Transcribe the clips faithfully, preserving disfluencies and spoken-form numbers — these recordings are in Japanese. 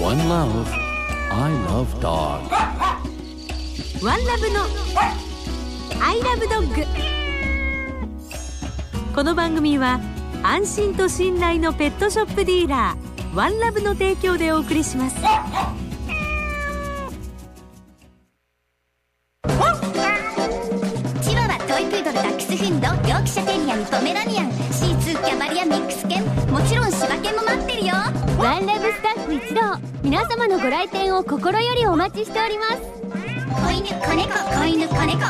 One Love, I Love Dog。 ワンラブの I Love Dog。 この番組は安心と信頼のペットショップディーラーワンラブの提供でお送りします。 チワワ、トイプードル、ダックスフンド、ヨークシャテリアン、ポメラニアン、シーツー、キャバリア、ミックス犬、もちろん柴犬も待ってるよ。 ワンラブスタッフ一同、皆様のご来店を心よりお待ちしております。 子犬、子猫、子犬、子猫、ペットショップワンラ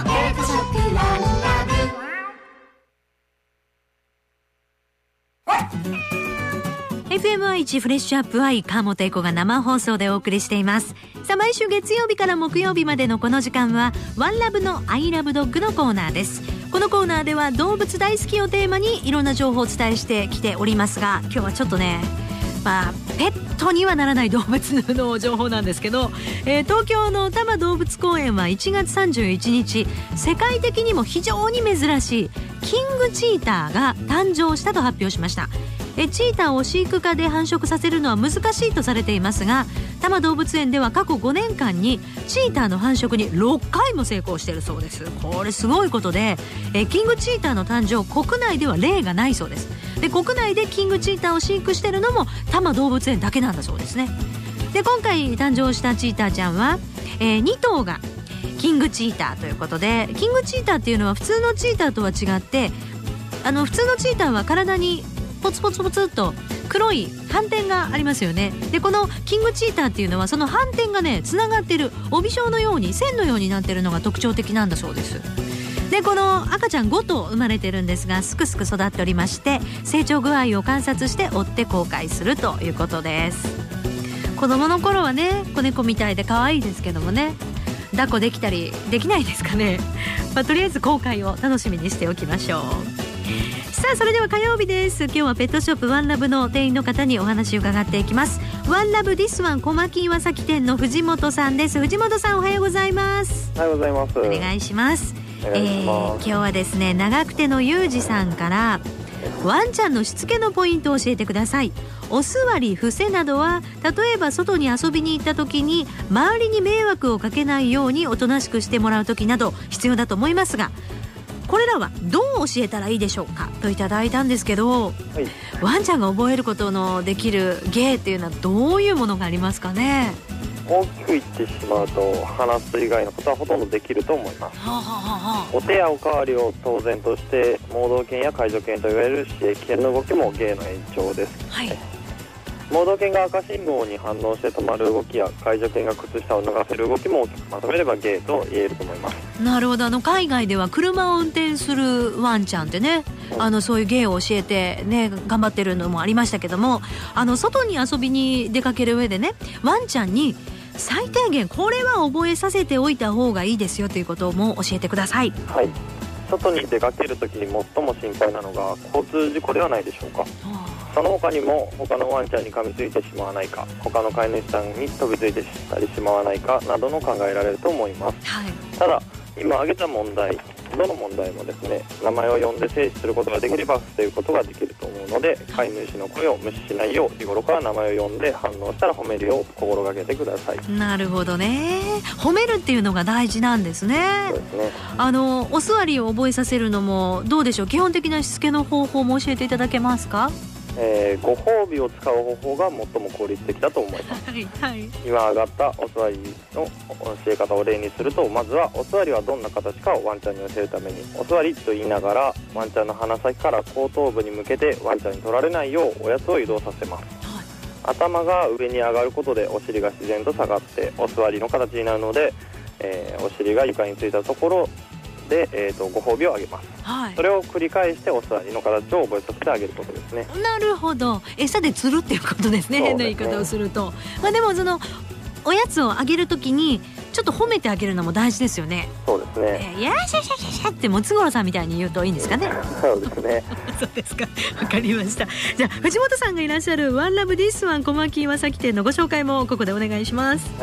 ブ。エフエムアイワン フレッシュアップは川本恵子が生放送でお送りしています。さあ、毎週月曜日から木曜日までのこの時間はワンラブの I Love Dog のコーナーです。このコーナーでは動物大好きをテーマにいろんな情報をお伝えしてきておりますが、今日はちょっとね、まあ、ペットにはならない動物の情報なんですけど、えー、東京の多摩動物公園はいちがつさんじゅういちにち、世界的にも非常に珍しいキングチーターが誕生したと発表しました。えチーターを飼育下で繁殖させるのは難しいとされていますが、多摩動物園では過去ごねんかんにチーターの繁殖にろっかいも成功しているそうです。これすごいことで、えキングチーターの誕生、国内では例がないそうです。で、国内でキングチーターを飼育しているのも多摩動物園だけなんだそうですね。で、今回誕生したチーターちゃんは、えー、にとうがキングチーターということで、キングチーターっていうのは普通のチーターとは違って、あの普通のチーターは体にポツポツポツっと黒い斑点がありますよね。で、このキングチーターっていうのはその斑点がね、つながってる帯状のように線のようになってるのが特徴的なんだそうです。で、この赤ちゃんごとう生まれてるんですが、すくすく育っておりまして、成長具合を観察して追って公開するということです。子供の頃はね、子猫みたいで可愛いですけどもね、抱っこできたりできないですかね。まあ、とりあえず公開を楽しみにしておきましょう。さあ、それでは火曜日です。今日はペットショップワンラブの店員の方にお話を伺っていきます。ワンラブディスワン小牧岩崎店の藤本さんです。藤本さん、おはようございます。 おはようございます。 お願いします。 お願いします。 えー、今日はですね、長久手のゆうじさんからワンちゃんのしつけのポイントを教えてください。お座り、伏せなどは例えば外に遊びに行った時に周りに迷惑をかけないようにおとなしくしてもらう時など必要だと思いますが、これらはどう教えたらいいでしょうかといただいたんですけど、はい、ワンちゃんが覚えることのできる芸っていうのはどういうものがありますかね。 大きく言ってしまうと、話す以外のことはほとんどできると思います。はあはあはあ、お手やおかわりを当然として、盲導犬や介助犬といわれる刺激犬の動きも芸の延長です、はい。盲導犬が赤信号に反応して止まる動きや介助犬が靴下を脱がせる動きも大きくまとめれば芸と言えると思います。 なるほど。あの海外では車を運転するワンちゃんってね、あのそういう芸を教えてね、頑張ってるのもありましたけども、あの外に遊びに出かける上でね、ワンちゃんに最低限これは覚えさせておいた方がいいですよということも教えてください。 はい、外に出かけるときに最も心配なのが交通事故ではないでしょうか。その他にも他のワンちゃんに噛みついてしまわないか、他の飼い主さんに飛びついてしたりしまわないかなどの考えられると思います、はい、ただ今挙げた問題、どの問題もですね、名前を呼んで制止することができれば防ぐことができると思うので、飼い主の声を無視しないよう日頃から名前を呼んで反応したら褒めるよう心がけてください。 なるほどね。褒めるっていうのが大事なんですね。 そうですね。 あのお座りを覚えさせるのもどうでしょう。基本的なしつけの方法も教えていただけますか。 えー、ご褒美を使う方法が最も効率的だと思います、はいはい、今上がったお座りの教え方を例にすると、まずはお座りはどんな形かをワンちゃんに教えるために、お座りと言いながらワンちゃんの鼻先から後頭部に向けてワンちゃんに取られないようおやつを移動させます、はい、頭が上に上がることでお尻が自然と下がってお座りの形になるので、えー、お尻が床についたところで、えー、とご褒美をあげます、はい、それを繰り返してお座りの形を覚えさせてあげることですね。 なるほど。餌で釣るっていうことですね。変な言い方をすると、まあ、でもそのおやつをあげるときにちょっと褒めてあげるのも大事ですよね。 そうですね、 えー、いやーしゃしゃしゃしゃってムツゴロウさんみたいに言うといいんですかね。 そうですねそうですか、わかりました。じゃあ藤本さんがいらっしゃるワンラブディスワン小牧岩崎店のご紹介もここでお願いします。 はい、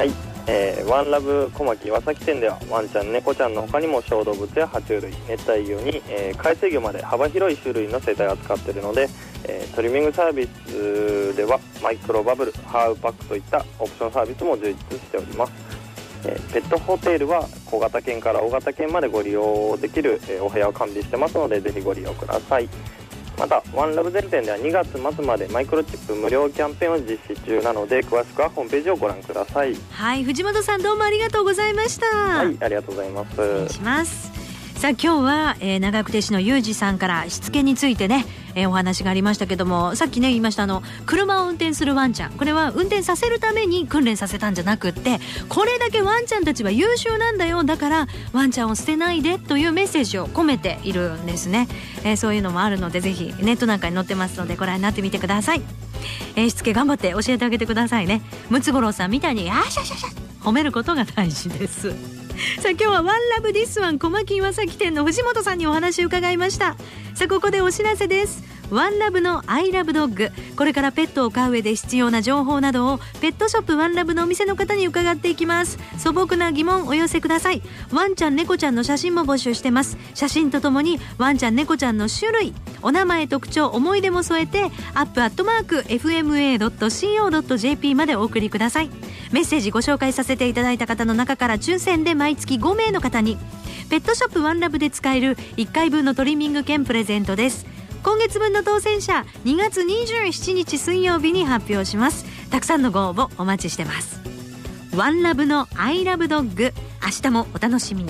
えー、ワンラブ小牧岩崎店ではワンちゃん猫ちゃんの他にも小動物や爬虫類、熱帯魚に、えー、海水魚まで幅広い種類の生態を扱っているので、えー、トリミングサービスではマイクロバブル、ハーフパックといったオプションサービスも充実しております。えー、ペットホテルは小型犬から大型犬までご利用できる、えー、お部屋を完備してますのでぜひご利用ください。またワンラブ全店ではにがつ末までマイクロチップ無料キャンペーンを実施中なので詳しくはホームページをご覧ください。 はい、藤本さんどうもありがとうございました。 はい、ありがとうございます。 お願いします。さあ今日は、えー、長久手市のゆうじさんからしつけについてね、えー、お話がありましたけども、さっきね言いましたあの車を運転するワンちゃん、これは運転させるために訓練させたんじゃなくって、これだけワンちゃんたちは優秀なんだよ、だからワンちゃんを捨てないでというメッセージを込めているんですね。えー、そういうのもあるのでぜひネットなんかに載ってますのでご覧になってみてください。えー、しつけ頑張って教えてあげてくださいね。ムツゴロウさんみたいにあしゃしゃしゃ褒めることが大事です。さあ今日はワンラブディスワン小牧岩崎店の藤本さんにお話を伺いました。さあここでお知らせです。ワンラブのアイラブドッグ、これからペットを飼う上で必要な情報などをペットショップワンラブのお店の方に伺っていきます。素朴な疑問お寄せください。ワンちゃん猫ちゃんの写真も募集してます。写真とともにワンちゃん猫ちゃんの種類、お名前、特徴、思い出も添えてアップアットマーク エフエムエードットシーオードットジェーピー までお送りください。メッセージご紹介させていただいた方の中から抽選で毎月ごめいの方にペットショップワンラブで使えるいっかいぶんのトリミング券プレゼントです。今月分の当選者にがつにじゅうしちにち水曜日に発表します。たくさんのご応募お待ちしてます。ワンラブのアイラブドッグ、明日もお楽しみに。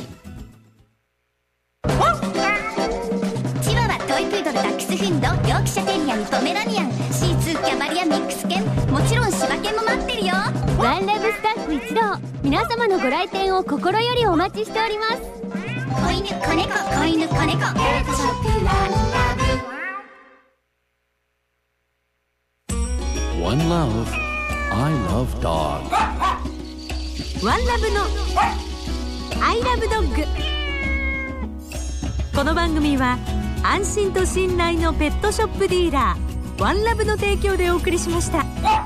チワワ、トイプードル、ダックスフンド、ヨークシャテリアにポメラニアン、シーツー、キャバリア、ミックス犬、もちろん柴犬も待ってるよ。 ワンラブスタッフ一同、皆様のご来店を心よりお待ちしております。 子犬、子猫、子犬、子猫、ペットショップワンラブ。 One Love, I Love Dog. ワンラブのアイラブドッグ。この番組は安心と信頼のペットショップディーラーワンラブの提供でお送りしました。